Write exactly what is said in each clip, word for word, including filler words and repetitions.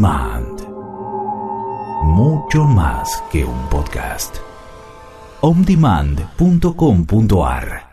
Demand. Mucho más que un podcast. on demand punto com punto a r.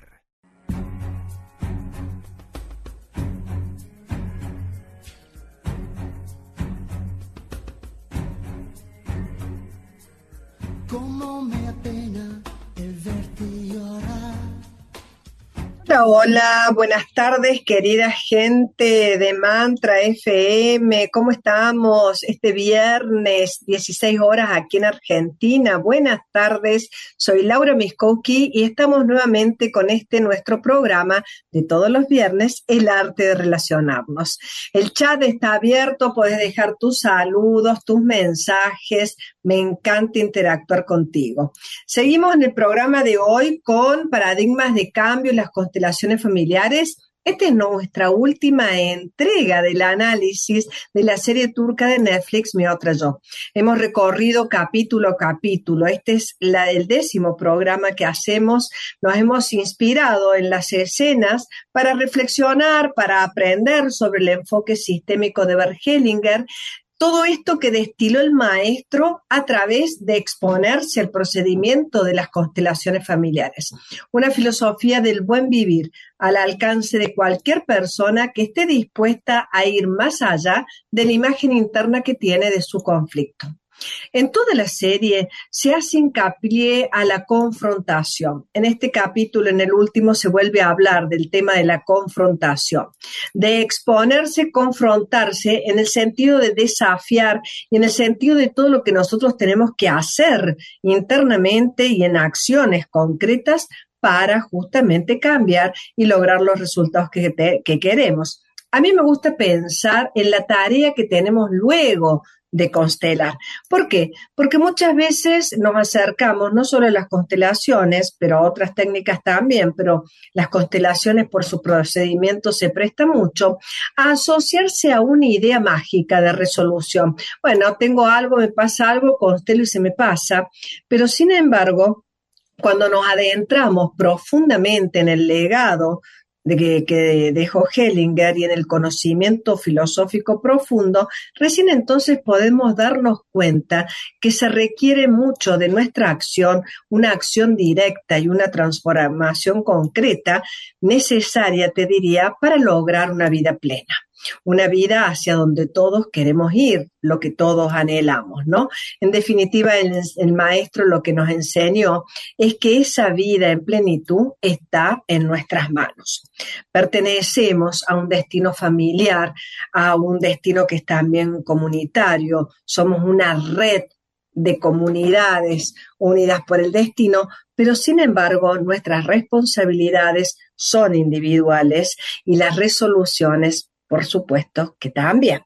Hola, buenas tardes, querida gente de Mantra F M. ¿Cómo estamos este viernes, dieciséis horas aquí en Argentina? Buenas tardes, soy Laura Miskowski y estamos nuevamente con este nuestro programa de todos los viernes, El Arte de Relacionarnos. El chat está abierto, puedes dejar tus saludos, tus mensajes. Me encanta interactuar contigo. Seguimos en el programa de hoy con paradigmas de cambio y las constelaciones familiares. Esta es nuestra última entrega del análisis de la serie turca de Netflix, Mi Otra Yo. Hemos recorrido capítulo a capítulo. Este es la, el décimo programa que hacemos. Nos hemos inspirado en las escenas para reflexionar, para aprender sobre el enfoque sistémico de Bert Hellinger. Todo esto que destiló el maestro a través de exponerse al procedimiento de las constelaciones familiares. Una filosofía del buen vivir al alcance de cualquier persona que esté dispuesta a ir más allá de la imagen interna que tiene de su conflicto. En toda la serie se hace hincapié a la confrontación. En este capítulo, en el último, se vuelve a hablar del tema de la confrontación, de exponerse, confrontarse en el sentido de desafiar y en el sentido de todo lo que nosotros tenemos que hacer internamente y en acciones concretas para justamente cambiar y lograr los resultados que, te, que queremos. A mí me gusta pensar en la tarea que tenemos luego de constelar. ¿Por qué? Porque muchas veces nos acercamos no solo a las constelaciones, pero a otras técnicas también, pero las constelaciones por su procedimiento se presta mucho a asociarse a una idea mágica de resolución. Bueno, tengo algo, me pasa algo, constelo y se me pasa, pero sin embargo, cuando nos adentramos profundamente en el legado de que, que dejó Hellinger y en el conocimiento filosófico profundo, recién entonces podemos darnos cuenta que se requiere mucho de nuestra acción, una acción directa y una transformación concreta necesaria, te diría, para lograr una vida plena. Una vida hacia donde todos queremos ir, lo que todos anhelamos, ¿no? En definitiva, el, el maestro lo que nos enseñó es que esa vida en plenitud está en nuestras manos. Pertenecemos a un destino familiar, a un destino que es también comunitario, somos una red de comunidades unidas por el destino, pero sin embargo nuestras responsabilidades son individuales y las resoluciones, por supuesto, que también.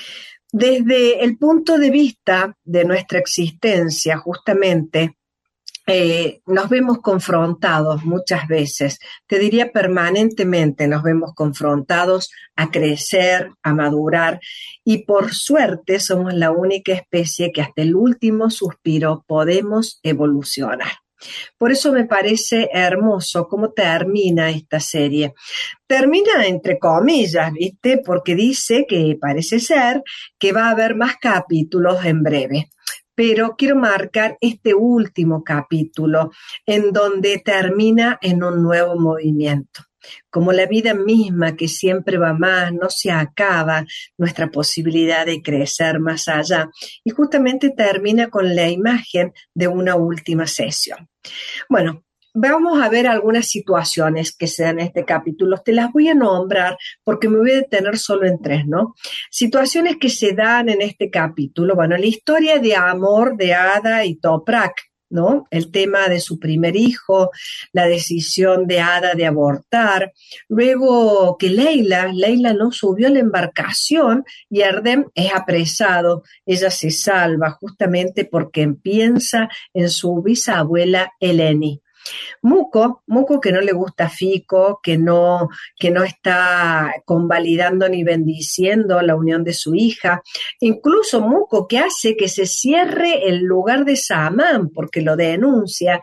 Desde el punto de vista de nuestra existencia, justamente, eh, nos vemos confrontados muchas veces, te diría permanentemente nos vemos confrontados a crecer, a madurar, y por suerte somos la única especie que hasta el último suspiro podemos evolucionar. Por eso me parece hermoso cómo termina esta serie. Termina entre comillas, ¿viste? Porque dice que parece ser que va a haber más capítulos en breve. Pero quiero marcar este último capítulo en donde termina en un nuevo movimiento. Como la vida misma que siempre va más, no se acaba nuestra posibilidad de crecer más allá. Y justamente termina con la imagen de una última sesión. Bueno, vamos a ver algunas situaciones que se dan en este capítulo. Te las voy a nombrar porque me voy a detener solo en tres, ¿no? Situaciones que se dan en este capítulo. Bueno, la historia de amor de Ada y Toprak, ¿no? El tema de su primer hijo, la decisión de Ada de abortar, luego que Leila, Leila no subió a la embarcación y Erdem es apresado, ella se salva justamente porque piensa en su bisabuela Eleni. Muko, Muko que no le gusta Fico, que no, que no está convalidando ni bendiciendo la unión de su hija, incluso Muko que hace que se cierre el lugar de Saman porque lo denuncia,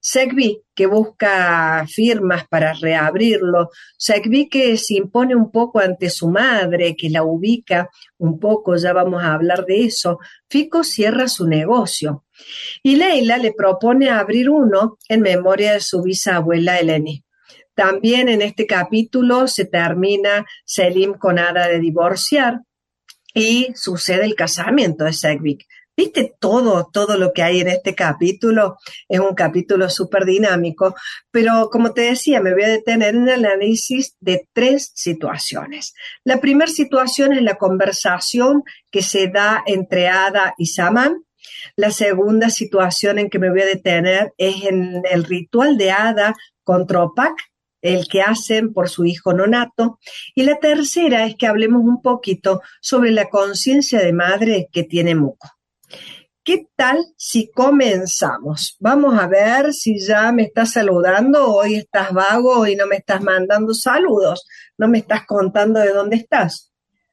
Segbi, que busca firmas para reabrirlo, Segbi que se impone un poco ante su madre, que la ubica un poco, ya vamos a hablar de eso. Fico cierra su negocio y Leila le propone abrir uno en memoria de su bisabuela Eleni. También en este capítulo se termina Selim con Ada de divorciar y sucede el casamiento de Segbi. ¿Viste todo, todo lo que hay en este capítulo? Es un capítulo súper dinámico, pero como te decía, me voy a detener en el análisis de tres situaciones. La primera situación es la conversación que se da entre Ada y Samán. La segunda situación en que me voy a detener es en el ritual de Ada con Tropak, el que hacen por su hijo nonato. Y la tercera es que hablemos un poquito sobre la conciencia de madre que tiene Muko. ¿Qué tal si comenzamos? Vamos a ver si ya me estás saludando o hoy estás vago y no me estás mandando saludos, no me estás contando de dónde estás.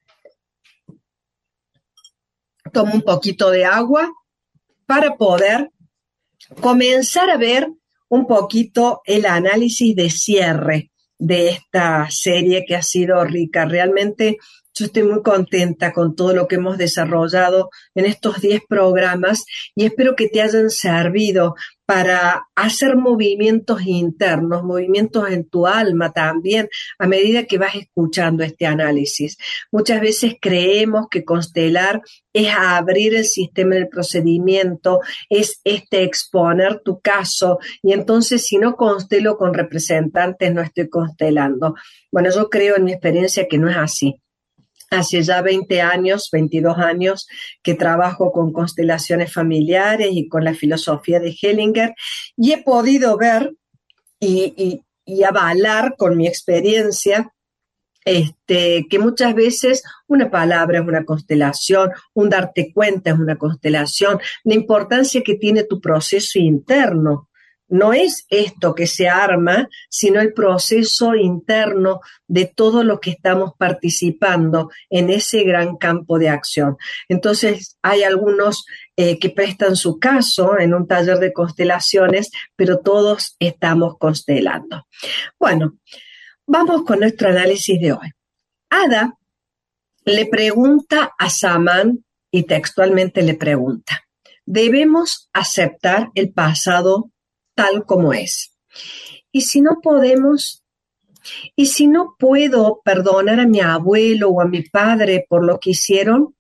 Tomo un poquito de agua para poder comenzar a ver un poquito el análisis de cierre de esta serie que ha sido rica. Realmente yo estoy muy contenta con todo lo que hemos desarrollado en estos diez programas y espero que te hayan servido para hacer movimientos internos, movimientos en tu alma también, a medida que vas escuchando este análisis. Muchas veces creemos que constelar es abrir el sistema del procedimiento, es este exponer tu caso, y entonces si no constelo con representantes no estoy constelando. Bueno, yo creo en mi experiencia que no es así. Hace ya veinte años, veintidós años, que trabajo con constelaciones familiares y con la filosofía de Hellinger, y he podido ver y, y, y avalar con mi experiencia este, que muchas veces una palabra es una constelación, un darte cuenta es una constelación, la importancia que tiene tu proceso interno. No es esto que se arma, sino el proceso interno de todo lo que estamos participando en ese gran campo de acción. Entonces, hay algunos eh, que prestan su caso en un taller de constelaciones, pero todos estamos constelando. Bueno, vamos con nuestro análisis de hoy. Ada le pregunta a Samán, y textualmente le pregunta, ¿debemos aceptar el pasado tal como es? Y si no podemos, y si no puedo perdonar a mi abuelo o a mi padre por lo que hicieron,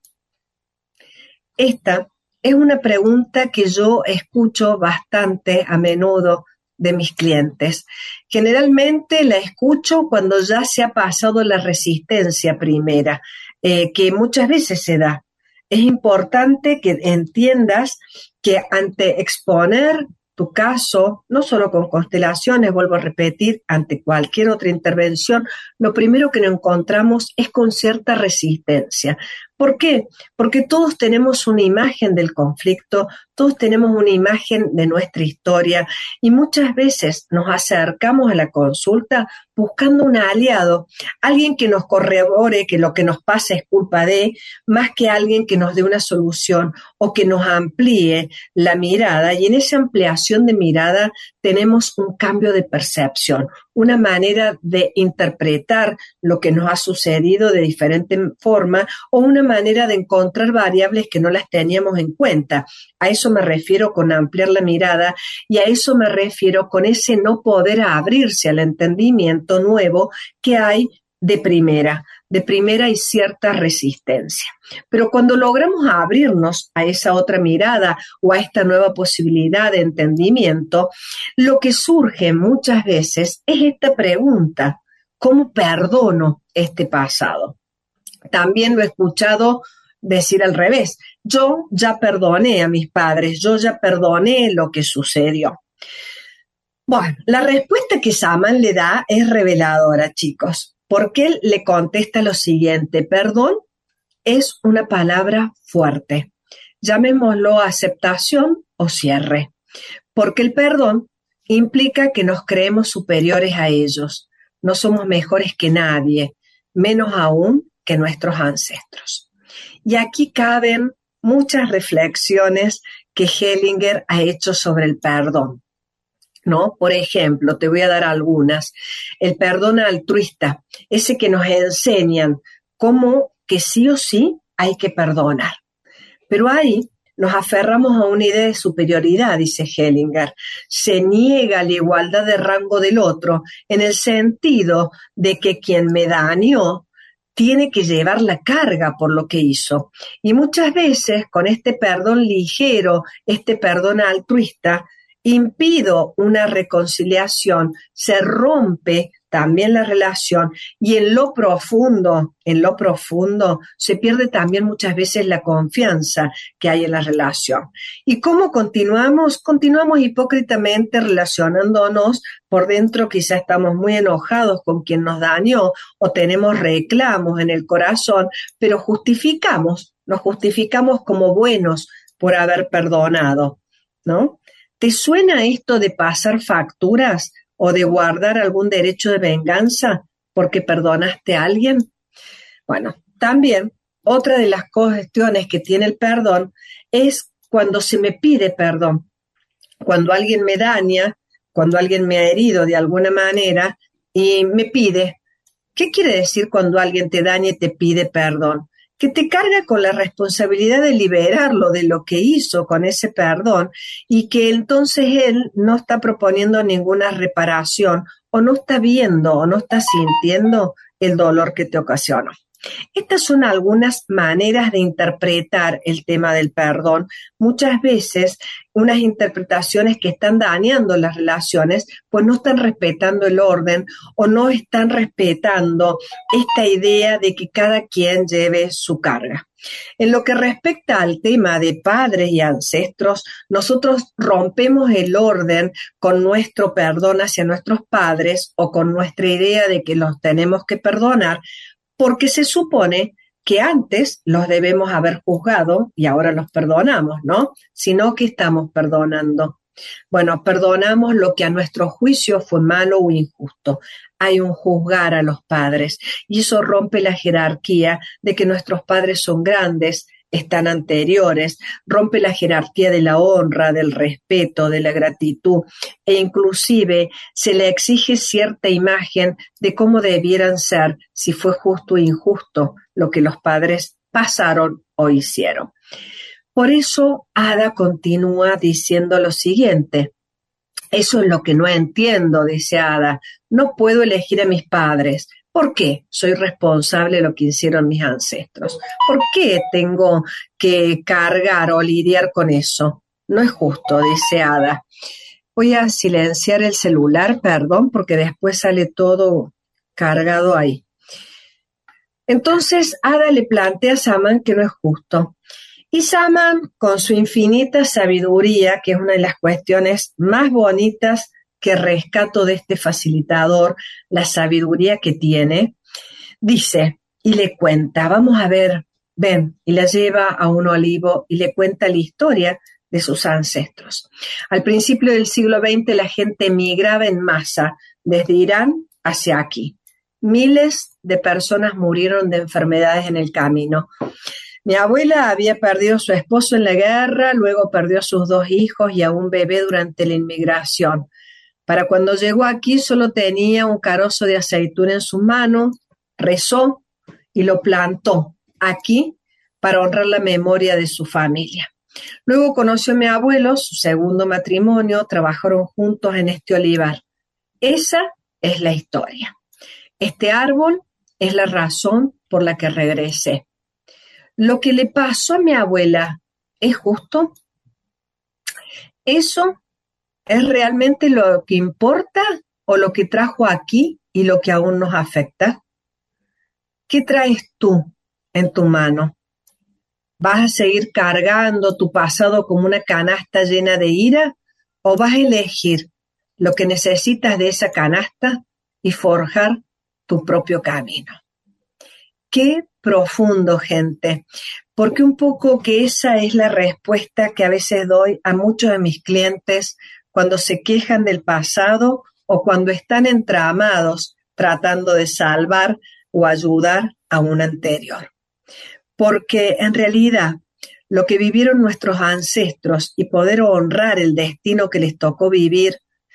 esta es una pregunta que yo escucho bastante a menudo de mis clientes. Generalmente la escucho cuando ya se ha pasado la resistencia primera, eh, que muchas veces se da. Es importante que entiendas que ante exponer tu caso, no solo con constelaciones, vuelvo a repetir, ante cualquier otra intervención, lo primero que nos encontramos es con cierta resistencia. ¿Por qué? Porque todos tenemos una imagen del conflicto, todos tenemos una imagen de nuestra historia y muchas veces nos acercamos a la consulta buscando un aliado, alguien que nos corrobore que lo que nos pasa es culpa de, más que alguien que nos dé una solución o que nos amplíe la mirada, y en esa ampliación de mirada tenemos un cambio de percepción, una manera de interpretar lo que nos ha sucedido de diferente forma o una manera de encontrar variables que no las teníamos en cuenta. A eso me refiero con ampliar la mirada y a eso me refiero con ese no poder abrirse al entendimiento nuevo que hay de primera. De primera hay cierta resistencia. Pero cuando logramos abrirnos a esa otra mirada o a esta nueva posibilidad de entendimiento, lo que surge muchas veces es esta pregunta: ¿cómo perdono este pasado? También lo he escuchado decir al revés: yo ya perdoné a mis padres, yo ya perdoné lo que sucedió. Bueno, la respuesta que Samán le da es reveladora, chicos, porque él le contesta lo siguiente: perdón es una palabra fuerte, llamémoslo aceptación o cierre, porque el perdón implica que nos creemos superiores a ellos, no somos mejores que nadie, menos aún que nuestros ancestros. Y aquí caben muchas reflexiones que Hellinger ha hecho sobre el perdón. ¿no? Por ejemplo, te voy a dar algunas. El perdón altruista, ese que nos enseñan cómo que sí o sí hay que perdonar. Pero ahí nos aferramos a una idea de superioridad, dice Hellinger. Se niega la igualdad de rango del otro en el sentido de que quien me dañó tiene que llevar la carga por lo que hizo. Y muchas veces con este perdón ligero, este perdón altruista, impido una reconciliación, se rompe también la relación y en lo profundo, en lo profundo, se pierde también muchas veces la confianza que hay en la relación. ¿Y cómo continuamos? Continuamos hipócritamente relacionándonos por dentro, quizá estamos muy enojados con quien nos dañó o tenemos reclamos en el corazón, pero justificamos, nos justificamos como buenos por haber perdonado, ¿no? ¿Te suena esto de pasar facturas o de guardar algún derecho de venganza porque perdonaste a alguien? Bueno, también otra de las cuestiones que tiene el perdón es cuando se me pide perdón, cuando alguien me daña, cuando alguien me ha herido de alguna manera y me pide. ¿Qué quiere decir cuando alguien te daña y te pide perdón? Que te carga con la responsabilidad de liberarlo de lo que hizo con ese perdón y que entonces él no está proponiendo ninguna reparación o no está viendo o no está sintiendo el dolor que te ocasionó. Estas son algunas maneras de interpretar el tema del perdón. Muchas veces unas interpretaciones que están dañando las relaciones, pues no están respetando el orden o no están respetando esta idea de que cada quien lleve su carga. En lo que respecta al tema de padres y ancestros, nosotros rompemos el orden con nuestro perdón hacia nuestros padres o con nuestra idea de que los tenemos que perdonar, porque se supone que antes los debemos haber juzgado y ahora los perdonamos, ¿no? Sino que estamos perdonando. Bueno, perdonamos lo que a nuestro juicio fue malo o injusto. Hay un juzgar a los padres y eso rompe la jerarquía de que nuestros padres son grandes, están anteriores, rompe la jerarquía de la honra, del respeto, de la gratitud e inclusive se le exige cierta imagen de cómo debieran ser si fue justo o injusto lo que los padres pasaron o hicieron. Por eso Ada continúa diciendo lo siguiente. Eso es lo que no entiendo, dice Ada. No puedo elegir a mis padres. ¿Por qué soy responsable de lo que hicieron mis ancestros? ¿Por qué tengo que cargar o lidiar con eso? No es justo, dice Ada. Voy a silenciar el celular, perdón, porque después sale todo cargado ahí. Entonces, Ada le plantea a Saman que no es justo. Y Saman, con su infinita sabiduría, que es una de las cuestiones más bonitas que rescato de este facilitador, la sabiduría que tiene, dice y le cuenta, vamos a ver, ven, y la lleva a un olivo y le cuenta la historia de sus ancestros. Al principio del siglo veinte la gente migraba en masa desde Irán hacia aquí. Miles de personas murieron de enfermedades en el camino. Mi abuela había perdido a su esposo en la guerra, luego perdió a sus dos hijos y a un bebé durante la inmigración. Para cuando llegó aquí solo tenía un carozo de aceituna en su mano, rezó y lo plantó aquí para honrar la memoria de su familia. Luego conoció a mi abuelo, su segundo matrimonio, trabajaron juntos en este olivar. Esa es la historia. Este árbol es la razón por la que regresé. Lo que le pasó a mi abuela, ¿es justo? Eso ¿es realmente lo que importa o lo que trajo aquí y lo que aún nos afecta? ¿Qué traes tú en tu mano? ¿Vas a seguir cargando tu pasado como una canasta llena de ira o vas a elegir lo que necesitas de esa canasta y forjar tu propio camino? Qué profundo, gente, porque un poco que esa es la respuesta que a veces doy a muchos de mis clientes cuando se quejan del pasado o cuando están entramados tratando de salvar o ayudar a un anterior. Porque en realidad lo que vivieron nuestros ancestros y poder honrar el destino que les tocó vivir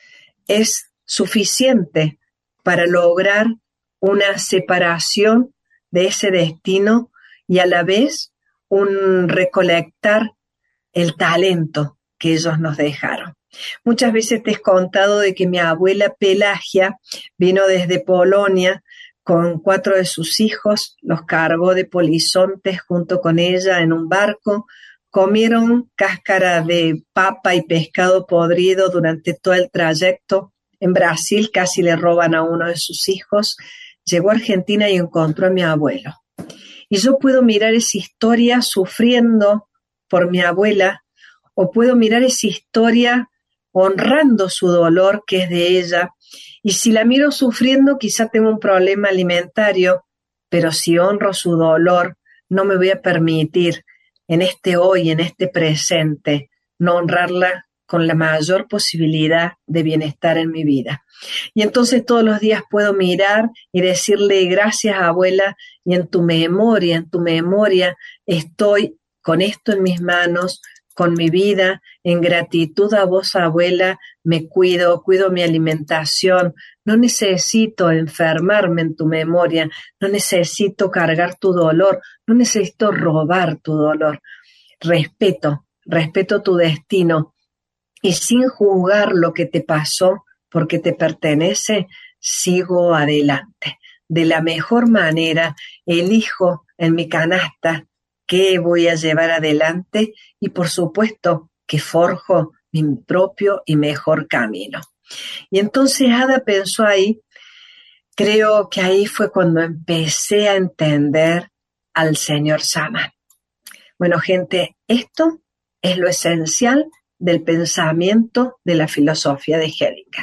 es suficiente para lograr una separación de ese destino y a la vez un recolectar el talento que ellos nos dejaron. Muchas veces te he contado de que mi abuela Pelagia vino desde Polonia con cuatro de sus hijos, los cargó de polizontes junto con ella en un barco, comieron cáscara de papa y pescado podrido durante todo el trayecto. En Brasil casi le roban a uno de sus hijos. Llegó a Argentina y encontró a mi abuelo. Y yo puedo mirar esa historia sufriendo por mi abuela, o puedo mirar esa historia honrando su dolor, que es de ella. Y si la miro sufriendo, quizá tengo un problema alimentario, pero si honro su dolor, no me voy a permitir en este hoy, en este presente, no honrarla con la mayor posibilidad de bienestar en mi vida. Y entonces todos los días puedo mirar y decirle gracias, abuela, y en tu memoria, en tu memoria estoy con esto en mis manos, con mi vida, en gratitud a vos, abuela, me cuido, cuido mi alimentación, no necesito enfermarme en tu memoria, no necesito cargar tu dolor, no necesito robar tu dolor. Respeto, respeto tu destino y sin juzgar lo que te pasó porque te pertenece, sigo adelante. De la mejor manera, elijo en mi canasta qué voy a llevar adelante y por supuesto que forjo mi propio y mejor camino. Y entonces Ada pensó ahí, creo que ahí fue cuando empecé a entender al señor Saman. Bueno, gente, esto es lo esencial del pensamiento de la filosofía de Hellinger.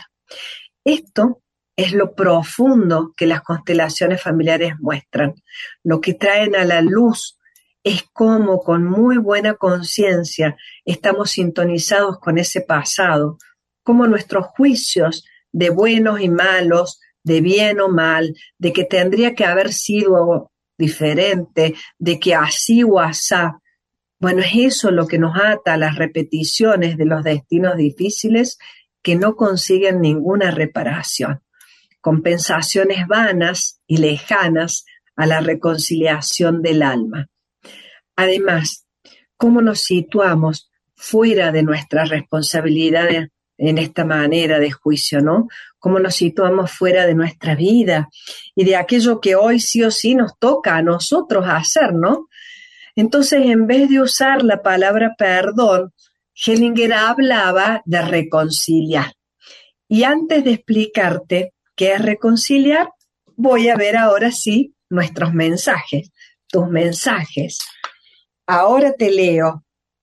Esto es lo profundo que las constelaciones familiares muestran, lo que traen a la luz. Es como con muy buena conciencia estamos sintonizados con ese pasado, como nuestros juicios de buenos y malos, de bien o mal, de que tendría que haber sido diferente, de que así o asá. Bueno, es eso lo que nos ata a las repeticiones de los destinos difíciles que no consiguen ninguna reparación, compensaciones vanas y lejanas a la reconciliación del alma. Además, ¿cómo nos situamos fuera de nuestras responsabilidades en esta manera de juicio, ¿no? ¿Cómo nos situamos fuera de nuestra vida y de aquello que hoy sí o sí nos toca a nosotros hacer, ¿no? Entonces, en vez de usar la palabra perdón, Hellinger hablaba de reconciliar. Y antes de explicarte qué es reconciliar, voy a ver ahora sí nuestros mensajes, tus mensajes. Ahora te leo.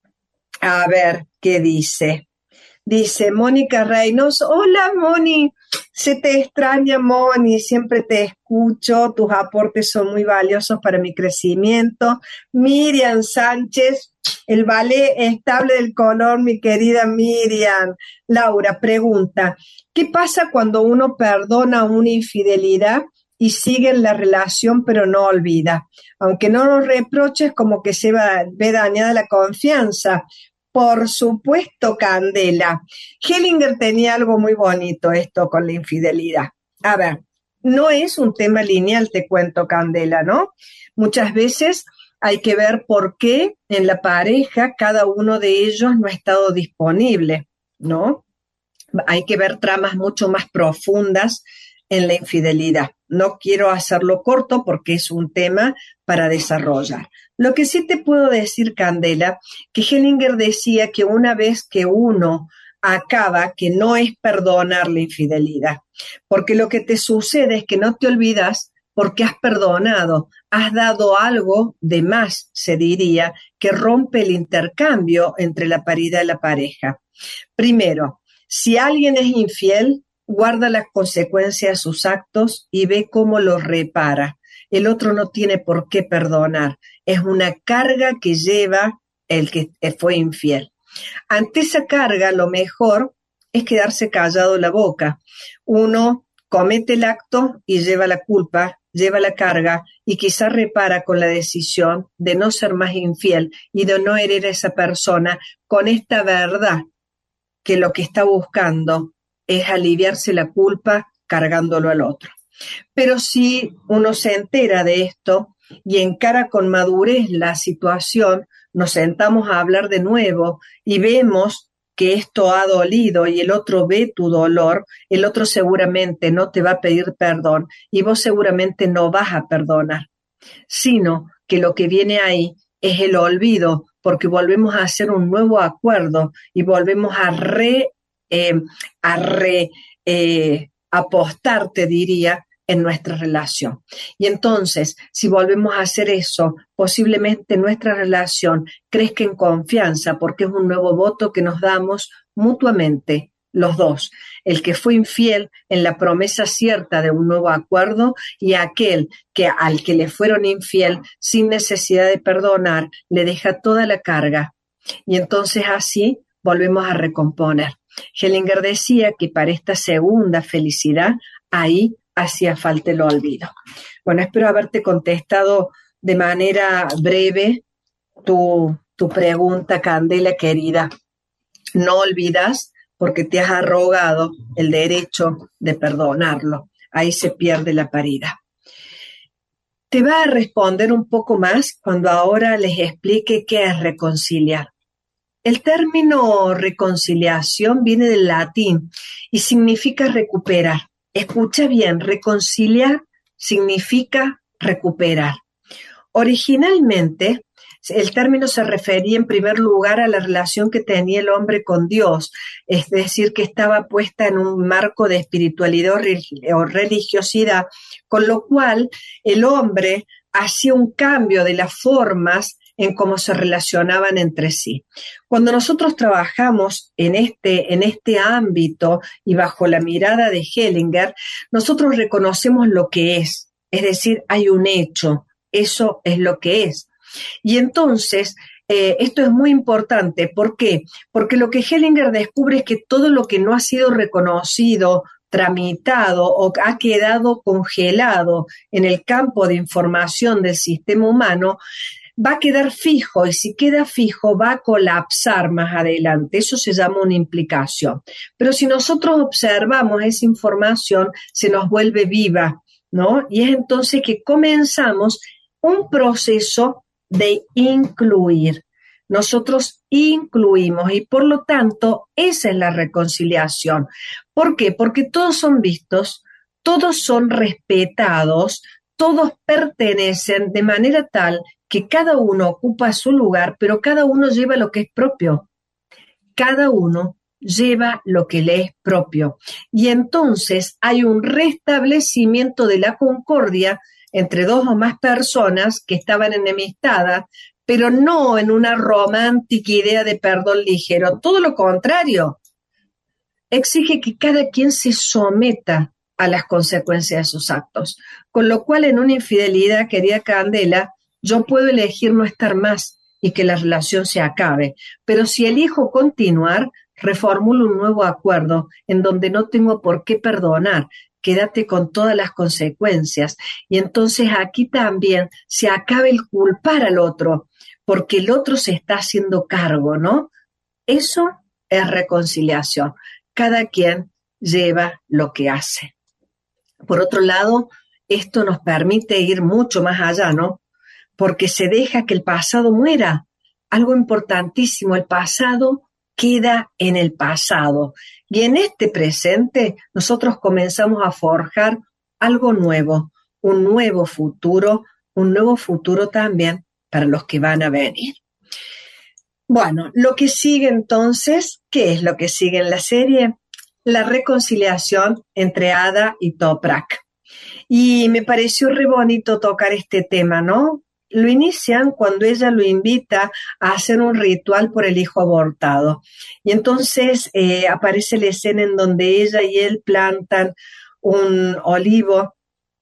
A ver qué dice. Dice Mónica Reynoso. Hola, Moni. Se te extraña, Moni. Siempre te escucho. Tus aportes son muy valiosos para mi crecimiento. Miriam Sánchez. El ballet estable del color, mi querida Miriam. Laura pregunta, ¿qué pasa cuando uno perdona una infidelidad y sigue en la relación pero no olvida? Aunque no lo reproches, como que se va, ve dañada la confianza. Por supuesto, Candela. Hellinger tenía algo muy bonito esto con la infidelidad. A ver, no es un tema lineal, te cuento, Candela, ¿no? Muchas veces hay que ver por qué en la pareja cada uno de ellos no ha estado disponible, ¿no? Hay que ver tramas mucho más profundas en la infidelidad. No quiero hacerlo corto porque es un tema para desarrollar. Lo que sí te puedo decir, Candela, que Hellinger decía que una vez que uno acaba, que no es perdonar la infidelidad, porque lo que te sucede es que no te olvidas porque has perdonado, has dado algo de más, se diría, que rompe el intercambio entre la paridad y la pareja. Primero, si alguien es infiel, guarda las consecuencias de sus actos y ve cómo los repara. El otro no tiene por qué perdonar. Es una carga que lleva el que fue infiel. Ante esa carga, lo mejor es quedarse callado la boca. Uno comete el acto y lleva la culpa, lleva la carga y quizá repara con la decisión de no ser más infiel y de no herir a esa persona con esta verdad que lo que está buscando es aliviarse la culpa cargándolo al otro. Pero si uno se entera de esto y encara con madurez la situación, nos sentamos a hablar de nuevo y vemos que esto ha dolido y el otro ve tu dolor, el otro seguramente no te va a pedir perdón y vos seguramente no vas a perdonar, sino que lo que viene ahí es el olvido, porque volvemos a hacer un nuevo acuerdo y volvemos a re, eh, a re eh, apostar, te diría, en nuestra relación. Y entonces, si volvemos a hacer eso, posiblemente nuestra relación crezca en confianza, porque es un nuevo voto que nos damos mutuamente los dos, el que fue infiel en la promesa cierta de un nuevo acuerdo y aquel que al que le fueron infiel sin necesidad de perdonar le deja toda la carga y entonces así volvemos a recomponer. Hellinger decía que para esta segunda felicidad ahí hacía falta el olvido. Bueno, espero haberte contestado de manera breve tu, tu pregunta, Candela querida. No olvidas porque te has arrogado el derecho de perdonarlo. Ahí se pierde la paridad. Te va a responder un poco más cuando ahora les explique qué es reconciliar. El término reconciliación viene del latín y significa recuperar. Escucha bien, reconciliar significa recuperar. Originalmente, el término se refería en primer lugar a la relación que tenía el hombre con Dios, es decir, que estaba puesta en un marco de espiritualidad o religiosidad, con lo cual el hombre hacía un cambio de las formas en cómo se relacionaban entre sí. Cuando nosotros trabajamos en este, en este ámbito y bajo la mirada de Hellinger, nosotros reconocemos lo que es, es decir, hay un hecho, eso es lo que es. Y entonces, eh, esto es muy importante. ¿Por qué? Porque lo que Hellinger descubre es que todo lo que no ha sido reconocido, tramitado o ha quedado congelado en el campo de información del sistema humano, va a quedar fijo y si queda fijo va a colapsar más adelante. Eso se llama una implicación. Pero si nosotros observamos esa información, se nos vuelve viva, ¿no? Y es entonces que comenzamos un proceso de incluir. Nosotros incluimos y por lo tanto esa es la reconciliación. ¿Por qué? Porque todos son vistos, todos son respetados, todos pertenecen de manera tal que cada uno ocupa su lugar, pero cada uno lleva lo que es propio. Cada uno lleva lo que le es propio. Y entonces hay un restablecimiento de la concordia entre dos o más personas que estaban enemistadas, pero no en una romántica idea de perdón ligero. Todo lo contrario. Exige que cada quien se someta a las consecuencias de sus actos. Con lo cual, en una infidelidad, querida Candela, yo puedo elegir no estar más y que la relación se acabe. Pero si elijo continuar, reformulo un nuevo acuerdo en donde no tengo por qué perdonar. Quédate con todas las consecuencias. Y entonces aquí también se acaba el culpar al otro, porque el otro se está haciendo cargo, ¿no? Eso es reconciliación. Cada quien lleva lo que hace. Por otro lado, esto nos permite ir mucho más allá, ¿no? Porque se deja que el pasado muera. Algo importantísimo, el pasado queda en el pasado. Y en este presente nosotros comenzamos a forjar algo nuevo, un nuevo futuro, un nuevo futuro también para los que van a venir. Bueno, lo que sigue entonces, ¿qué es lo que sigue en la serie? La reconciliación entre Ada y Toprak. Y me pareció re bonito tocar este tema, ¿no? Lo inician cuando ella lo invita a hacer un ritual por el hijo abortado. Y entonces eh, aparece la escena en donde ella y él plantan un olivo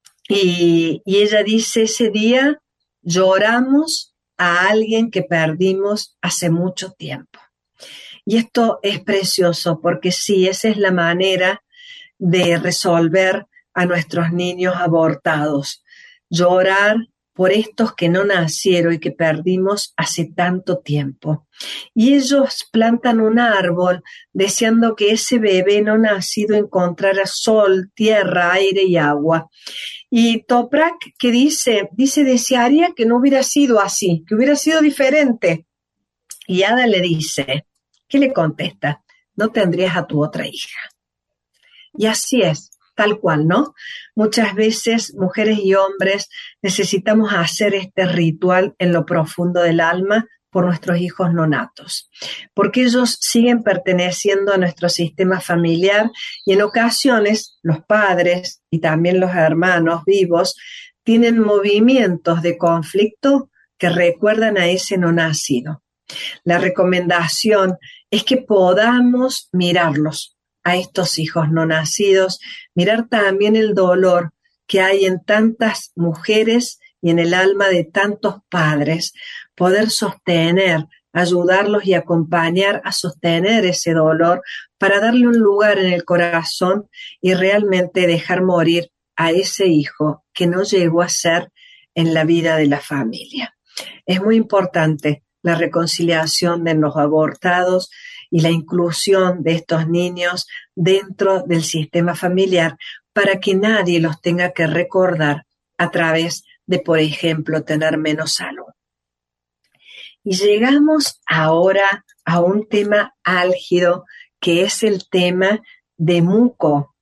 y, y ella dice, ese día lloramos a alguien que perdimos hace mucho tiempo. Y esto es precioso porque sí, esa es la manera de resolver a nuestros niños abortados. Llorar por estos que no nacieron y que perdimos hace tanto tiempo. Y ellos plantan un árbol deseando que ese bebé no nacido encontrara sol, tierra, aire y agua. Y Toprak, que dice, dice, desearía que no hubiera sido así, que hubiera sido diferente. Y Ada le dice, ¿qué le contesta? No tendrías a tu otra hija. Y así es, tal cual, ¿no? Muchas veces, mujeres y hombres, necesitamos hacer este ritual en lo profundo del alma por nuestros hijos no natos, porque ellos siguen perteneciendo a nuestro sistema familiar y en ocasiones los padres y también los hermanos vivos tienen movimientos de conflicto que recuerdan a ese no nacido. La recomendación es que podamos mirarlos, a estos hijos no nacidos, mirar también el dolor que hay en tantas mujeres y en el alma de tantos padres, poder sostener, ayudarlos y acompañar a sostener ese dolor para darle un lugar en el corazón y realmente dejar morir a ese hijo que no llegó a ser en la vida de la familia. Es muy importante la reconciliación de los abortados y la inclusión de estos niños dentro del sistema familiar para que nadie los tenga que recordar a través de, por ejemplo, tener menos salud. Y llegamos ahora a un tema álgido que es el tema de Muko.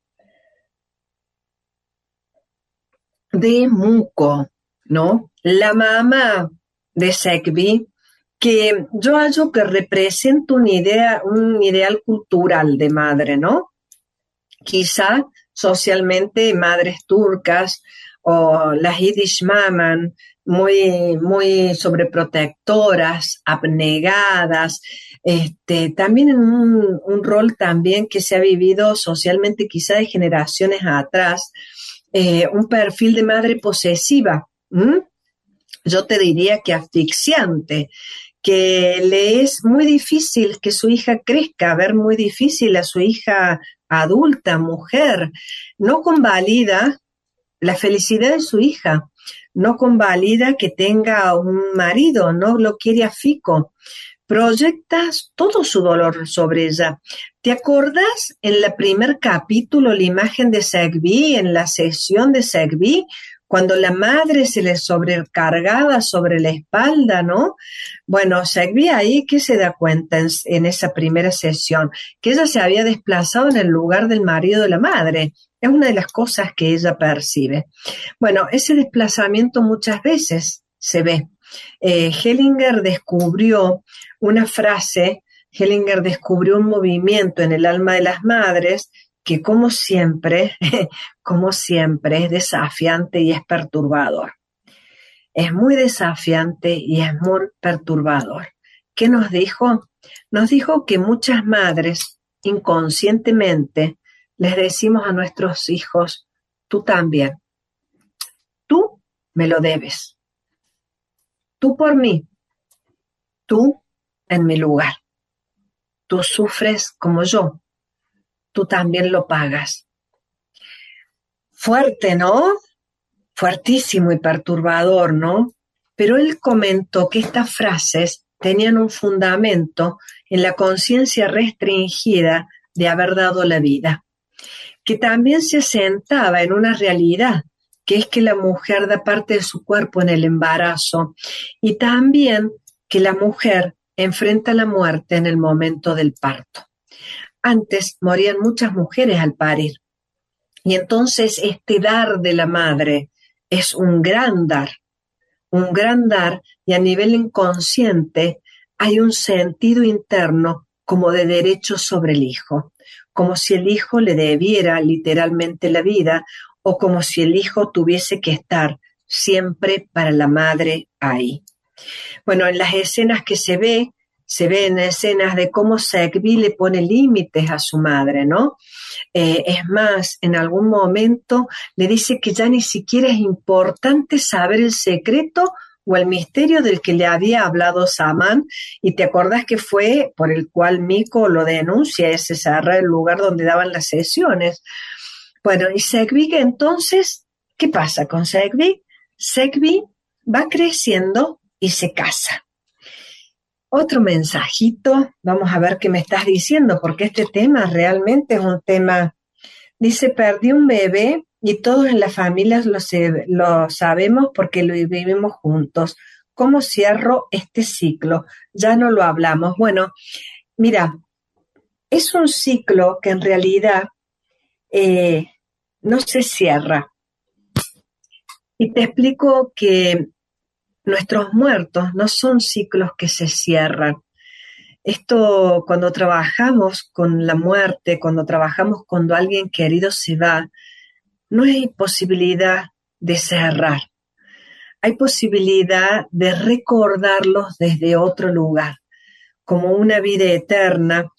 De Muko, ¿no? La mamá de Segbi, que yo hallo que representa una idea, un ideal cultural de madre, ¿no? Quizá socialmente madres turcas o las Yiddish Maman, muy, muy sobreprotectoras, abnegadas, este, también en un, un rol también que se ha vivido socialmente quizá de generaciones atrás, eh, un perfil de madre posesiva, ¿m? Yo te diría que asfixiante, que le es muy difícil que su hija crezca, ver muy difícil a su hija adulta, mujer, no convalida la felicidad de su hija, no convalida que tenga un marido, no lo quiere a fico, proyectas todo su dolor sobre ella. ¿Te acordás en el primer capítulo la imagen de Segbi, en la sesión de Segbi, cuando la madre se le sobrecargaba sobre la espalda, ¿no? Bueno, Segbi ahí que se da cuenta en, en esa primera sesión, que ella se había desplazado en el lugar del marido de la madre. Es una de las cosas que ella percibe. Bueno, ese desplazamiento muchas veces se ve. Eh, Hellinger descubrió una frase, Hellinger descubrió un movimiento en el alma de las madres que como siempre, como siempre es desafiante y es perturbador. Es muy desafiante y es muy perturbador. ¿Qué nos dijo? Nos dijo que muchas madres inconscientemente les decimos a nuestros hijos, tú también, tú me lo debes, tú por mí, tú en mi lugar, tú sufres como yo, tú también lo pagas. Fuerte, ¿no? Fuertísimo y perturbador, ¿no? Pero él comentó que estas frases tenían un fundamento en la conciencia restringida de haber dado la vida, que también se asentaba en una realidad, que es que la mujer da parte de su cuerpo en el embarazo y también que la mujer enfrenta la muerte en el momento del parto. Antes morían muchas mujeres al parir y entonces este dar de la madre es un gran dar, un gran dar y a nivel inconsciente hay un sentido interno como de derecho sobre el hijo, como si el hijo le debiera literalmente la vida o como si el hijo tuviese que estar siempre para la madre ahí. Bueno, en las escenas que se ve, se ven escenas de cómo Segbi le pone límites a su madre, ¿no? Eh, es más, en algún momento le dice que ya ni siquiera es importante saber el secreto o el misterio del que le había hablado Samán, y te acordás que fue por el cual Miko lo denuncia, ese cerrar el lugar donde daban las sesiones. Bueno, y Segbi, entonces, ¿qué pasa con Segbi? Segbi va creciendo y se casa. Otro mensajito, vamos a ver qué me estás diciendo, porque este tema realmente es un tema. Dice, perdí un bebé y todos en la familia lo, se, lo sabemos porque lo vivimos juntos. ¿Cómo cierro este ciclo? Ya no lo hablamos. Bueno, mira, es un ciclo que en realidad eh, no se cierra. Y te explico que nuestros muertos no son ciclos que se cierran. Esto, cuando trabajamos con la muerte, cuando trabajamos cuando alguien querido se va, no hay posibilidad de cerrar. Hay posibilidad de recordarlos desde otro lugar, como una vida eterna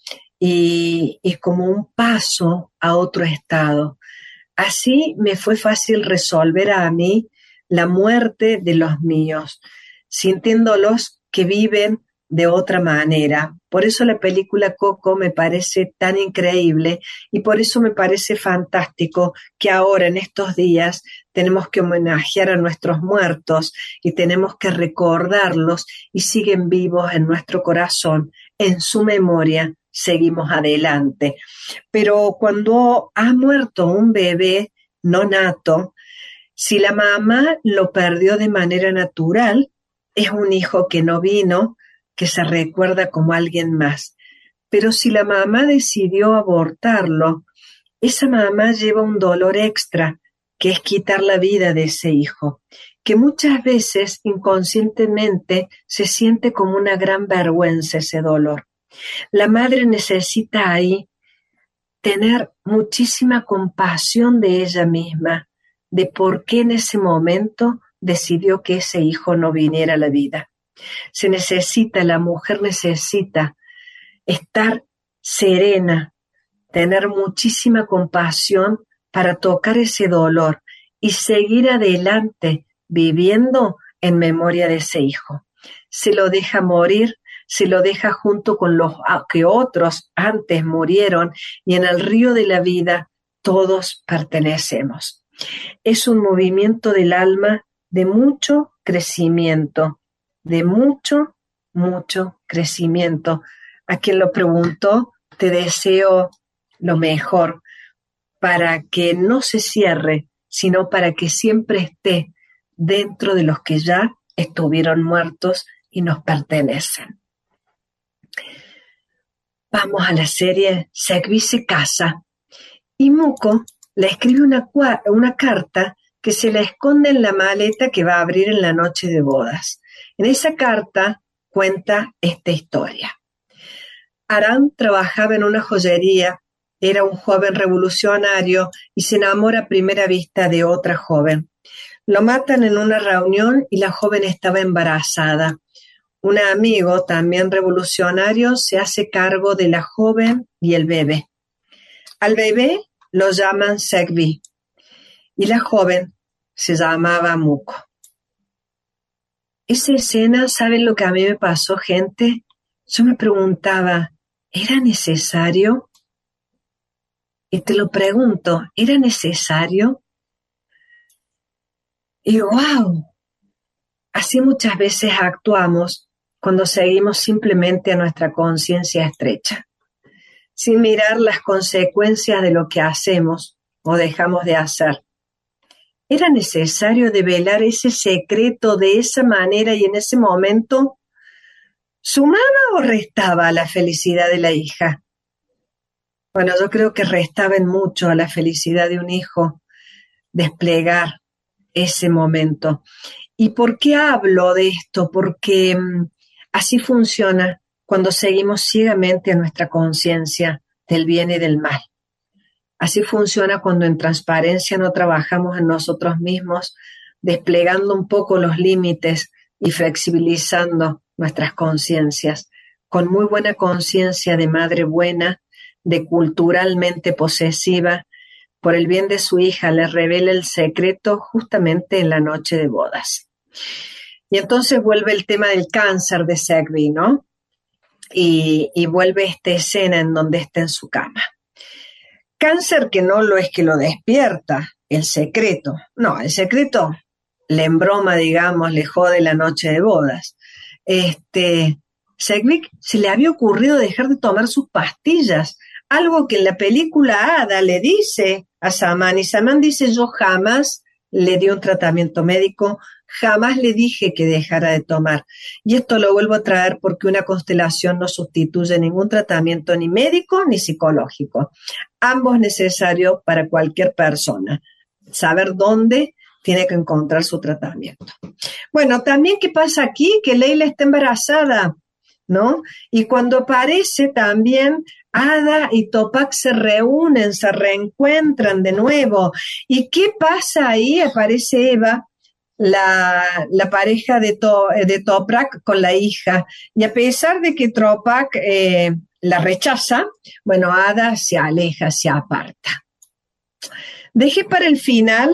y, y como un paso a otro estado. Así me fue fácil resolver a mí la muerte de los míos, sintiéndolos que viven de otra manera. Por eso la película Coco me parece tan increíble y por eso me parece fantástico que ahora en estos días tenemos que homenajear a nuestros muertos y tenemos que recordarlos y siguen vivos en nuestro corazón, en su memoria. Seguimos adelante. Pero cuando ha muerto un bebé no nato, si la mamá lo perdió de manera natural, es un hijo que no vino, que se recuerda como alguien más. Pero si la mamá decidió abortarlo, esa mamá lleva un dolor extra, que es quitar la vida de ese hijo, que muchas veces inconscientemente se siente como una gran vergüenza ese dolor. La madre necesita ahí tener muchísima compasión de ella misma, de por qué en ese momento decidió que ese hijo no viniera a la vida. Se necesita, la mujer necesita estar serena, tener muchísima compasión para tocar ese dolor y seguir adelante viviendo en memoria de ese hijo. Se lo deja morir, se lo deja junto con los que otros antes murieron y en el río de la vida todos pertenecemos. Es un movimiento del alma de mucho crecimiento, de mucho, mucho crecimiento. A quien lo preguntó, te deseo lo mejor para que no se cierre, sino para que siempre esté dentro de los que ya estuvieron muertos y nos pertenecen. Vamos a la serie Segvi se casa y Muko le escribe una, una carta que se la esconde en la maleta que va a abrir en la noche de bodas. En esa carta cuenta esta historia. Aran trabajaba en una joyería, era un joven revolucionario y se enamora a primera vista de otra joven. Lo matan en una reunión y la joven estaba embarazada. Un amigo, también revolucionario, se hace cargo de la joven y el bebé. Al bebé lo llaman Segvi y la joven se llamaba Muko. Esa escena, ¿saben lo que a mí me pasó, gente? Yo me preguntaba, ¿era necesario? Y te lo pregunto, ¿era necesario? Y wow, así muchas veces actuamos cuando seguimos simplemente a nuestra conciencia estrecha, sin mirar las consecuencias de lo que hacemos o dejamos de hacer. ¿Era necesario develar ese secreto de esa manera y en ese momento? ¿Sumaba o restaba a la felicidad de la hija? Bueno, yo creo que restaba en mucho a la felicidad de un hijo desplegar ese momento. ¿Y por qué hablo de esto? Porque um, así funciona cuando seguimos ciegamente a nuestra conciencia del bien y del mal. Así funciona cuando en transparencia no trabajamos en nosotros mismos, desplegando un poco los límites y flexibilizando nuestras conciencias. Con muy buena conciencia de madre buena, de culturalmente posesiva, por el bien de su hija le revela el secreto justamente en la noche de bodas. Y entonces vuelve el tema del cáncer de Segvi, ¿no? Y, y vuelve esta escena en donde está en su cama. Cáncer que no lo es que lo despierta, el secreto. No, el secreto le embroma, digamos, le jode la noche de bodas. Este, Sedgwick se le había ocurrido dejar de tomar sus pastillas, algo que en la película Ada le dice a Saman, y Saman dice, yo jamás le di un tratamiento médico, jamás le dije que dejara de tomar. Y esto lo vuelvo a traer porque una constelación no sustituye ningún tratamiento ni médico ni psicológico. Ambos necesarios para cualquier persona. Saber dónde tiene que encontrar su tratamiento. Bueno, también, ¿qué pasa aquí? Que Leila está embarazada, ¿no? Y cuando aparece también, Ada y Topak se reúnen, se reencuentran de nuevo. ¿Y qué pasa ahí? Aparece Eva, la, la pareja de, to, de Toprak con la hija. Y a pesar de que Topak eh, la rechaza, bueno, Ada se aleja, se aparta. Dejé para el final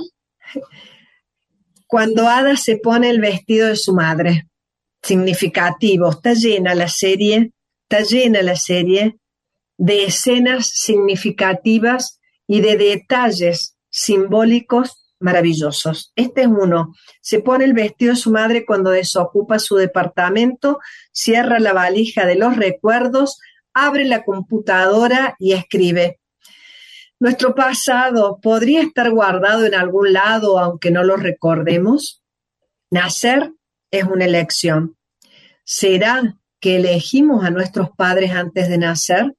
cuando Ada se pone el vestido de su madre. Significativo. Está llena la serie, está llena la serie de escenas significativas y de detalles simbólicos maravillosos. Este es uno. Se pone el vestido de su madre cuando desocupa su departamento, cierra la valija de los recuerdos, abre la computadora y escribe. Nuestro pasado podría estar guardado en algún lado, aunque no lo recordemos. Nacer es una elección. ¿Será que elegimos a nuestros padres antes de nacer?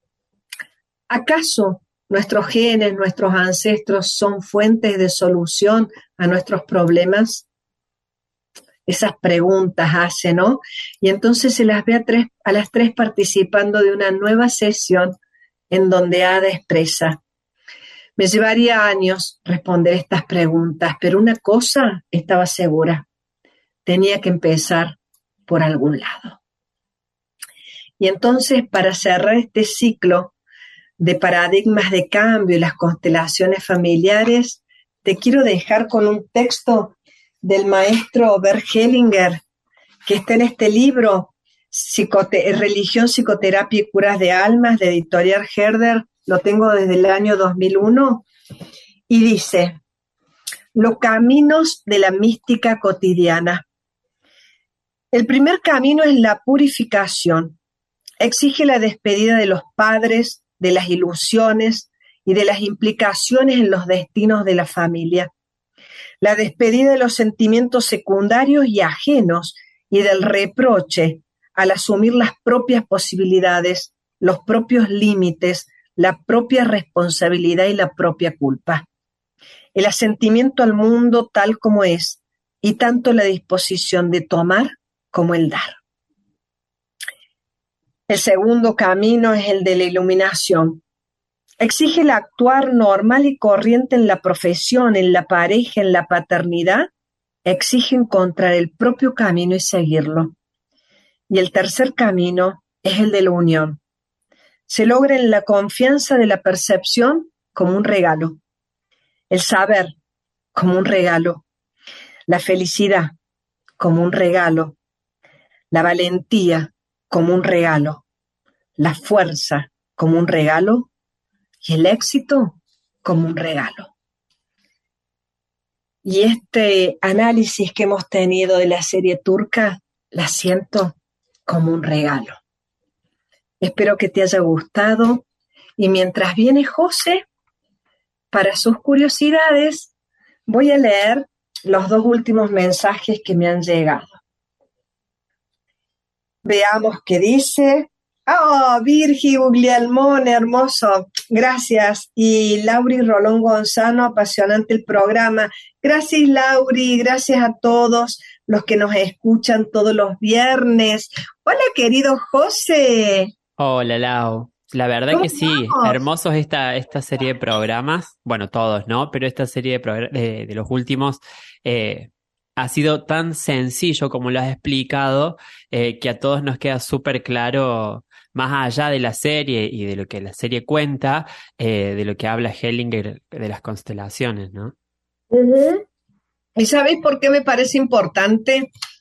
¿Acaso nuestros genes, nuestros ancestros son fuentes de solución a nuestros problemas? Esas preguntas hace, ¿no? Y entonces se las ve a, tres, a las tres participando de una nueva sesión en donde Ada expresa. Me llevaría años responder estas preguntas, pero una cosa estaba segura. Tenía que empezar por algún lado. Y entonces, para cerrar este ciclo de paradigmas de cambio y las constelaciones familiares, te quiero dejar con un texto del maestro Bert Hellinger, que está en este libro, Psicote- Religión, Psicoterapia y Curas de Almas, de Editorial Herder. Lo tengo desde el año dos mil uno, y dice, los caminos de la mística cotidiana. El primer camino es la purificación. Exige la despedida de los padres, de las ilusiones y de las implicaciones en los destinos de la familia. La despedida de los sentimientos secundarios y ajenos y del reproche al asumir las propias posibilidades, los propios límites, la propia responsabilidad y la propia culpa. El asentimiento al mundo tal como es y tanto la disposición de tomar como el dar. El segundo camino es el de la iluminación. Exige el actuar normal y corriente en la profesión, en la pareja, en la paternidad. Exige encontrar el propio camino y seguirlo. Y el tercer camino es el de la unión. Se logra en la confianza de la percepción como un regalo. El saber como un regalo. La felicidad como un regalo. La valentía como un regalo. La fuerza como un regalo. Y el éxito como un regalo. Y este análisis que hemos tenido de la serie turca, la siento como un regalo. Espero que te haya gustado. Y mientras viene José, para sus curiosidades, voy a leer los dos últimos mensajes que me han llegado. Veamos qué dice. ¡Oh, Virgi Guglielmone, hermoso! Gracias. Y Lauri Rolón Gonzalo, apasionante el programa. Gracias, Lauri. Gracias a todos los que nos escuchan todos los viernes. Hola, querido José. Hola, Lau. La verdad que sí, hermosos esta, esta serie de programas. Bueno, todos, ¿no? Pero esta serie de, progr- de, de los últimos eh, ha sido tan sencillo como lo has explicado, eh, que a todos nos queda súper claro, más allá de la serie y de lo que la serie cuenta, eh, de lo que habla Hellinger de las constelaciones, ¿no? Uh-huh. ¿Y sabéis por qué me parece importante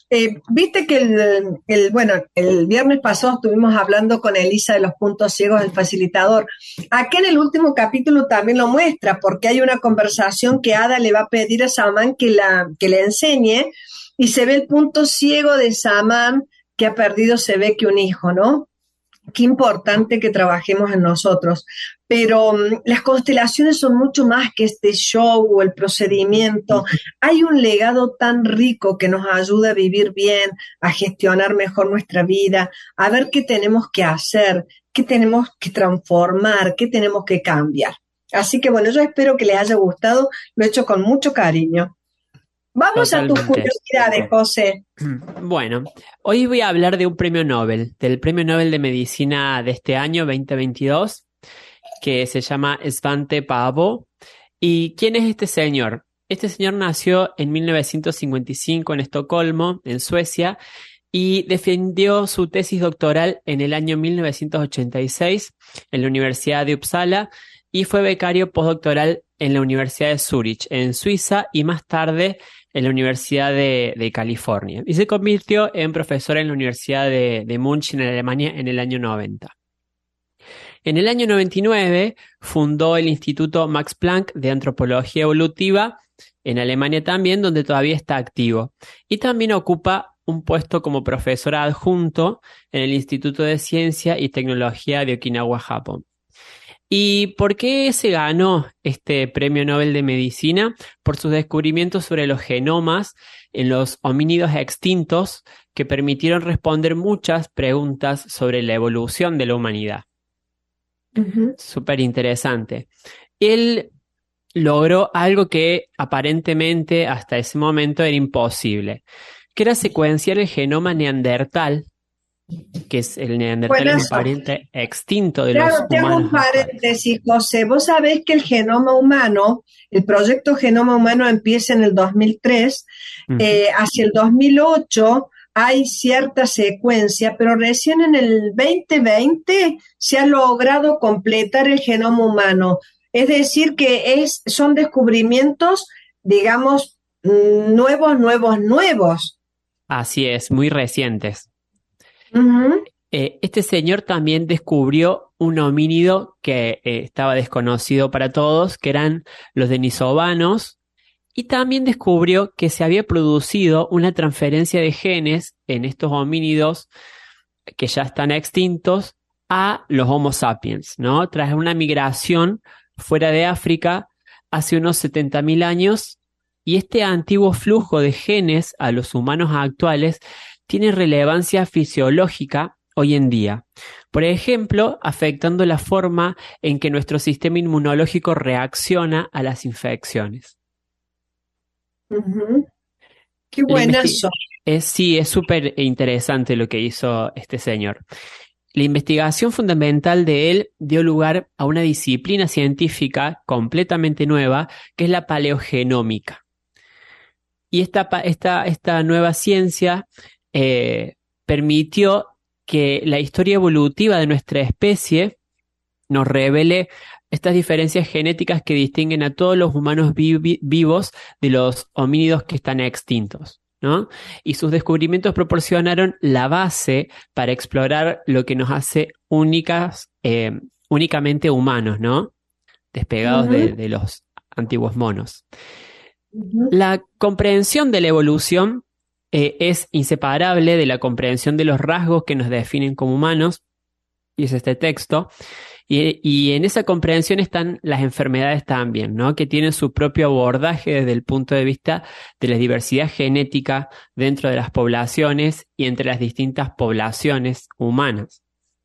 Eh, viste que el, el, bueno, el viernes pasado estuvimos hablando con Elisa de los puntos ciegos del facilitador. Aquí en el último capítulo también lo muestra, porque hay una conversación que Ada le va a pedir a Samán que, la, que le enseñe, y se ve el punto ciego de Samán, que ha perdido, se ve que un hijo, ¿no? Qué importante que trabajemos en nosotros. Pero um, las constelaciones son mucho más que este show o el procedimiento. Hay un legado tan rico que nos ayuda a vivir bien, a gestionar mejor nuestra vida, a ver qué tenemos que hacer, qué tenemos que transformar, qué tenemos que cambiar. Así que bueno, yo espero que les haya gustado. Lo he hecho con mucho cariño. Vamos Totalmente. A tus curiosidades, José. Bueno, hoy voy a hablar de un premio Nobel, del premio Nobel de Medicina de este año, veinte veintidós, que se llama Svante Pääbo. ¿Y quién es este señor? Este señor nació en mil novecientos cincuenta y cinco en Estocolmo, en Suecia, y defendió su tesis doctoral en el año mil novecientos ochenta y seis en la Universidad de Uppsala, y fue becario postdoctoral en la Universidad de Zúrich, en Suiza, y más tarde en la Universidad de, de California. Y se convirtió en profesor en la Universidad de, de München, en Alemania, en el año noventa. En el año noventa y nueve fundó el Instituto Max Planck de Antropología Evolutiva, en Alemania también, donde todavía está activo. Y también ocupa un puesto como profesor adjunto en el Instituto de Ciencia y Tecnología de Okinawa, Japón. ¿Y por qué se ganó este premio Nobel de Medicina? Por sus descubrimientos sobre los genomas en los homínidos extintos, que permitieron responder muchas preguntas sobre la evolución de la humanidad. Uh-huh. Súper interesante. Él logró algo que aparentemente hasta ese momento era imposible, que era secuenciar el genoma neandertal, que es el neandertal, bueno, es un pariente extinto de claro, los humanos. Claro, te hago un paréntesis, José. Vos sabés que el genoma humano, el proyecto Genoma Humano empieza en el dos mil tres, uh-huh. eh, hacia el dos mil ocho hay cierta secuencia, pero recién en el veinte veinte se ha logrado completar el genoma humano. Es decir, que es, son descubrimientos, digamos, nuevos, nuevos, nuevos. Así es, muy recientes. Uh-huh. Eh, este señor también descubrió un homínido que eh, estaba desconocido para todos, que eran los denisovanos, y también descubrió que se había producido una transferencia de genes en estos homínidos que ya están extintos a los Homo sapiens, ¿no? Tras una migración fuera de África hace unos setenta mil años, y este antiguo flujo de genes a los humanos actuales tiene relevancia fisiológica hoy en día. Por ejemplo, afectando la forma en que nuestro sistema inmunológico reacciona a las infecciones. Uh-huh. Qué buenazo. Es, sí, es súper interesante lo que hizo este señor. La investigación fundamental de él dio lugar a una disciplina científica completamente nueva, que es la paleogenómica. Y esta, esta, esta nueva ciencia Eh, permitió que la historia evolutiva de nuestra especie nos revele estas diferencias genéticas que distinguen a todos los humanos vi- vivos de los homínidos que están extintos, ¿no? Y sus descubrimientos proporcionaron la base para explorar lo que nos hace únicas, eh, únicamente humanos, ¿no? Despegados uh-huh. de, de los antiguos monos. Uh-huh. La comprensión de la evolución Eh, es inseparable de la comprensión de los rasgos que nos definen como humanos, y es este texto, y, y en esa comprensión están las enfermedades también, ¿no? Que tienen su propio abordaje desde el punto de vista de la diversidad genética dentro de las poblaciones y entre las distintas poblaciones humanas.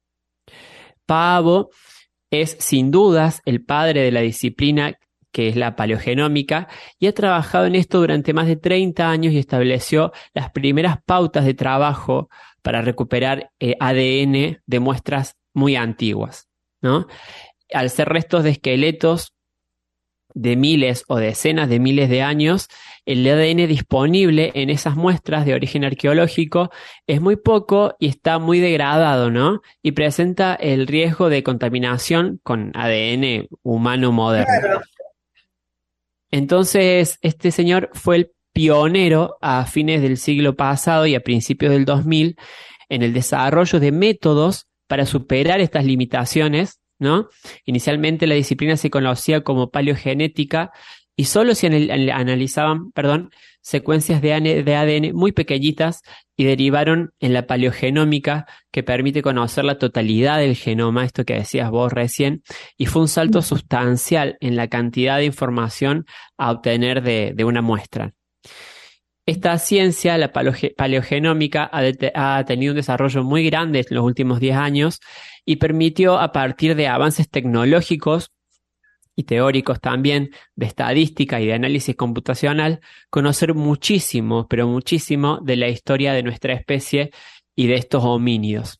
Pääbo es sin dudas el padre de la disciplina que es la paleogenómica, y ha trabajado en esto durante más de treinta años y estableció las primeras pautas de trabajo para recuperar eh, A D N de muestras muy antiguas, ¿no? Al ser restos de esqueletos de miles o decenas de miles de años, el A D N disponible en esas muestras de origen arqueológico es muy poco y está muy degradado, ¿no? Y presenta el riesgo de contaminación con A D N humano moderno. Claro. Entonces, este señor fue el pionero a fines del siglo pasado y a principios del dos mil en el desarrollo de métodos para superar estas limitaciones, ¿no? Inicialmente la disciplina se conocía como paleogenética y solo se analizaban, perdón, secuencias de A D N muy pequeñitas y derivaron en la paleogenómica, que permite conocer la totalidad del genoma, esto que decías vos recién, y fue un salto sustancial en la cantidad de información a obtener de, de una muestra. Esta ciencia, la paleogenómica, ha, de, ha tenido un desarrollo muy grande en los últimos diez años y permitió, a partir de avances tecnológicos y teóricos también, de estadística y de análisis computacional, conocer muchísimo, pero muchísimo de la historia de nuestra especie y de estos homínidos.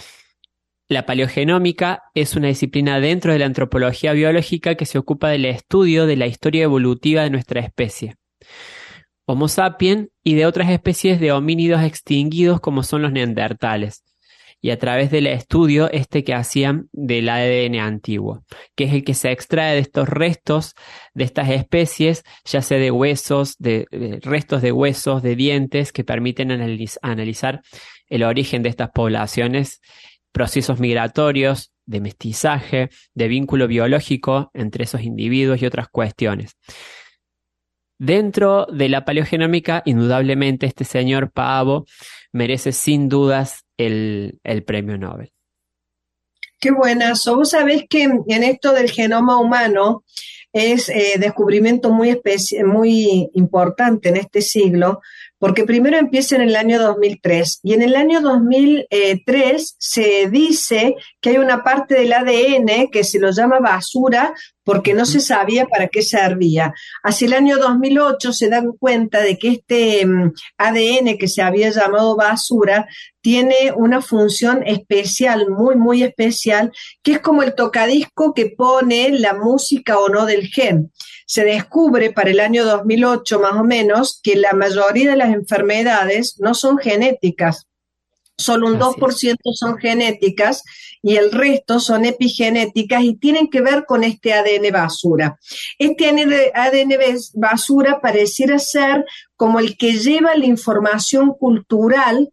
La paleogenómica es una disciplina dentro de la antropología biológica que se ocupa del estudio de la historia evolutiva de nuestra especie, Homo sapiens, y de otras especies de homínidos extinguidos como son los neandertales, y a través del estudio este que hacían del A D N antiguo, que es el que se extrae de estos restos de estas especies, ya sea de huesos, de, de restos de huesos, de dientes, que permiten analiz- analizar el origen de estas poblaciones, procesos migratorios, de mestizaje, de vínculo biológico entre esos individuos y otras cuestiones. Dentro de la paleogenómica, indudablemente, este señor Paavo merece sin dudas el, el premio Nobel. Qué buenazo. Vos sabés que en esto del genoma humano es eh, descubrimiento muy, especi- muy importante en este siglo, porque primero empieza en el año dos mil tres y en el año dos mil tres se dice que hay una parte del A D N que se lo llama basura porque no se sabía para qué servía. Hacia el año dos mil ocho se dan cuenta de que este um, A D N que se había llamado basura tiene una función especial, muy, muy especial, que es como el tocadisco que pone la música o no del gen. Se descubre para el año dos mil ocho más o menos que la mayoría de las enfermedades no son genéticas, solo un dos por ciento son genéticas y el resto son epigenéticas y tienen que ver con este A D N basura. Este A D N basura pareciera ser como el que lleva la información cultural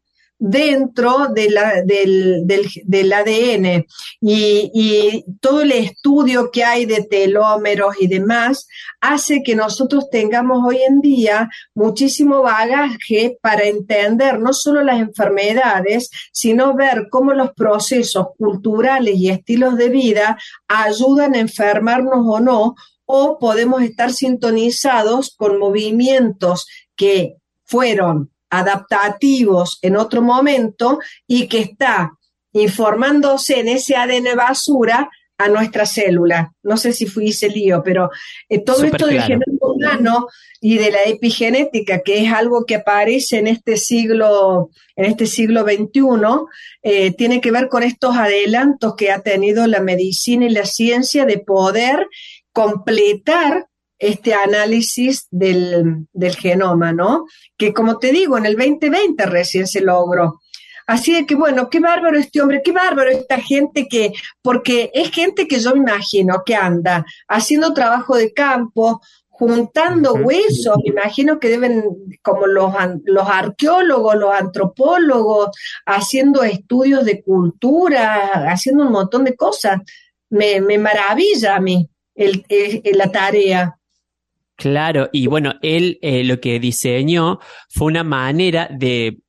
dentro de la, del, del, del A D N y, y todo el estudio que hay de telómeros y demás hace que nosotros tengamos hoy en día muchísimo bagaje para entender no solo las enfermedades, sino ver cómo los procesos culturales y estilos de vida ayudan a enfermarnos o no, o podemos estar sintonizados con movimientos que fueron adaptativos en otro momento y que está informándose en ese A D N basura a nuestra célula. No sé si fuiste lío, pero eh, todo Súper esto del claro. genoma humano y de la epigenética, que es algo que aparece en este siglo, en este siglo veintiuno, eh, tiene que ver con estos adelantos que ha tenido la medicina y la ciencia de poder completar este análisis del, del genoma, ¿no? Que como te digo, en el veinte veinte recién se logró. Así de que, bueno, qué bárbaro este hombre, qué bárbaro esta gente que, porque es gente que yo me imagino que anda haciendo trabajo de campo, juntando uh-huh. huesos, me imagino que deben, como los, los arqueólogos, los antropólogos, haciendo estudios de cultura, haciendo un montón de cosas. Me, me maravilla a mí el, el, el, la tarea. Claro, y bueno, él eh, lo que diseñó fue una manera de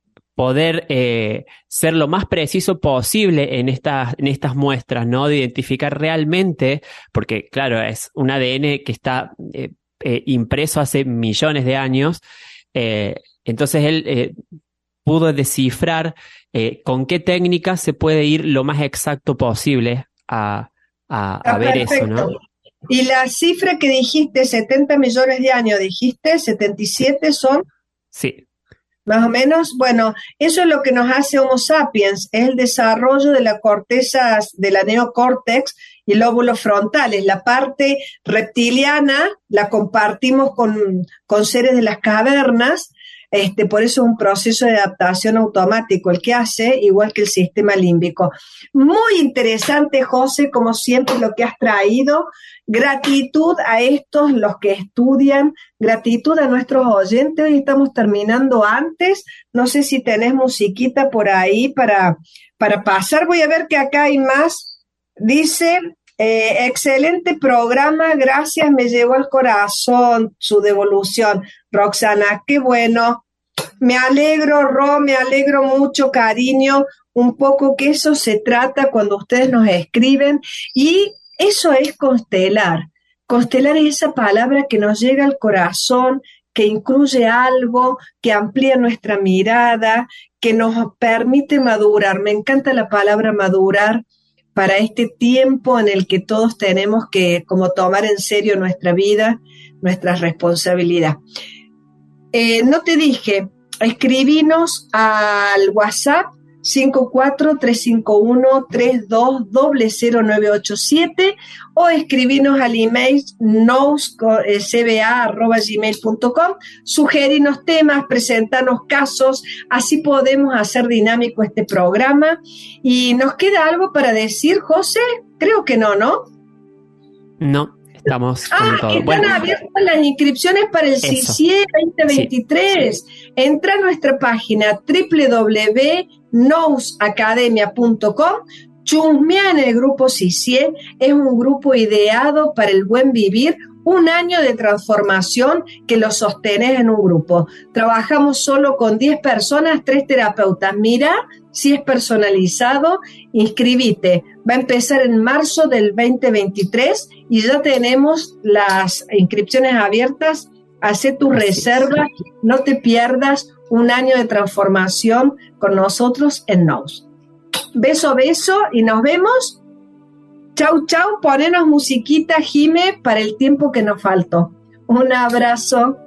poder eh, ser lo más preciso posible en estas, en estas muestras, ¿no? De identificar realmente, porque claro, es un A D N que está eh, eh, impreso hace millones de años, eh, entonces él eh, pudo descifrar eh, con qué técnica se puede ir lo más exacto posible a, a, a ver eso, ¿no? Y la cifra que dijiste, setenta millones de años, dijiste, setenta y siete son... Sí. Más o menos, bueno, eso es lo que nos hace Homo sapiens, es el desarrollo de la corteza, de la neocórtex y lóbulos frontales. La parte reptiliana la compartimos con, con seres de las cavernas, Este, por eso es un proceso de adaptación automático el que hace, igual que el sistema límbico. Muy interesante, José, como siempre lo que has traído. Gratitud a estos, los que estudian, gratitud a nuestros oyentes. Hoy estamos terminando antes. No sé si tenés musiquita por ahí para, para pasar. Voy a ver que acá hay más. Dice... Eh, excelente programa, gracias, me llevó al corazón su devolución. Roxana, qué bueno, me alegro, Ro, me alegro mucho, cariño, un poco que eso se trata cuando ustedes nos escriben, y eso es constelar. Constelar es esa palabra que nos llega al corazón, que incluye algo, que amplía nuestra mirada, que nos permite madurar. Me encanta la palabra madurar para este tiempo en el que todos tenemos que como tomar en serio nuestra vida, nuestra responsabilidad. Eh, no te dije, escribinos al WhatsApp cinco cuatro tres cinco uno tres dos cero cero nueve ocho siete o escribinos al email nous c b a arroba gmail punto com, sugerinos temas, presentarnos casos, así podemos hacer dinámico este programa. ¿Y nos queda algo para decir, José? Creo que no, ¿no? No, estamos con ah, todo. Están Bueno, abiertas las inscripciones para el eso. C I C I E veinte veintitrés. Sí. Entra a nuestra página doble u doble u doble u punto nous academia punto com, chusmea en el grupo C I C I E, es un grupo ideado para el buen vivir, un año de transformación que lo sostenés en un grupo. Trabajamos solo con diez personas, tres terapeutas. Mira si es personalizado, inscribite. Va a empezar en marzo del veinte veintitrés y ya tenemos las inscripciones abiertas. Hacé tu reserva, no te pierdas un año de transformación con nosotros en Nous. Beso, beso y nos vemos. Chau, chau, ponenos musiquita, Jime, para el tiempo que nos faltó. Un abrazo.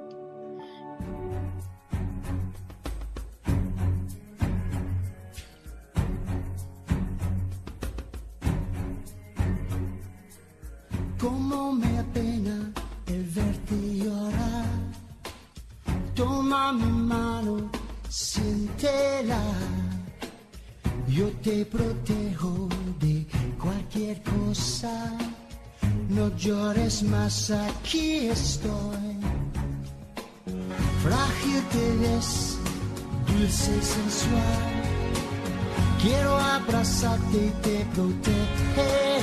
Cómo me apena el verte llorar. Toma mi mano, siéntela. Yo te protejo de cualquier cosa. No llores más, aquí estoy. Frágil te ves, dulce y sensual. Quiero abrazarte y te proteger.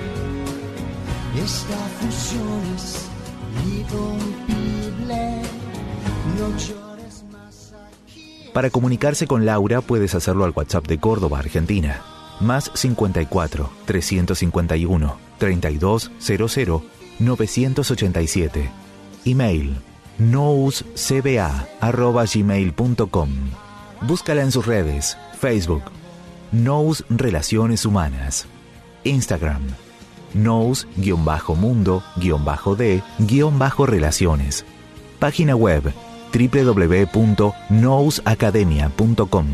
Esta fusión es irrompible. No llores más, aquí. Para comunicarse con Laura puedes hacerlo al WhatsApp de Córdoba, Argentina. Más cincuenta y cuatro, trescientos cincuenta y uno, treinta y dos cero cero, novecientos ochenta y siete. Email nous c b a arroba gmail punto com. Búscala en sus redes: Facebook, Nous Relaciones Humanas, Instagram, nous-mundo-d-relaciones, página web doble u doble u doble u punto nous academia punto com.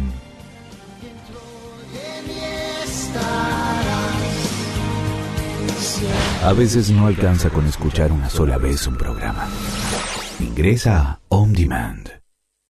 A veces no alcanza con escuchar una sola vez un programa. Ingresa a On Demand.